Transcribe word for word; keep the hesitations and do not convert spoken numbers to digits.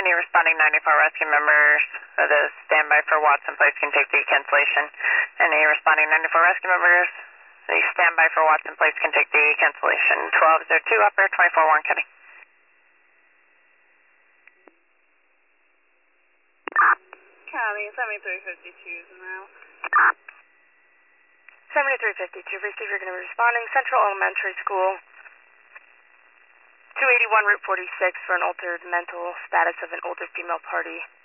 Any responding ninety-four rescue members of the standby for Watson Place can take the cancellation. Any responding ninety-four rescue members, the standby for Watson Place can take the cancellation. twelve oh two, operator twenty-four Warren County. County, seventy-three fifty-two now. seventy-three fifty-two, receive, you're going to be responding. Central Elementary School, two eighty-one Route forty-six for an altered mental status of an older female party.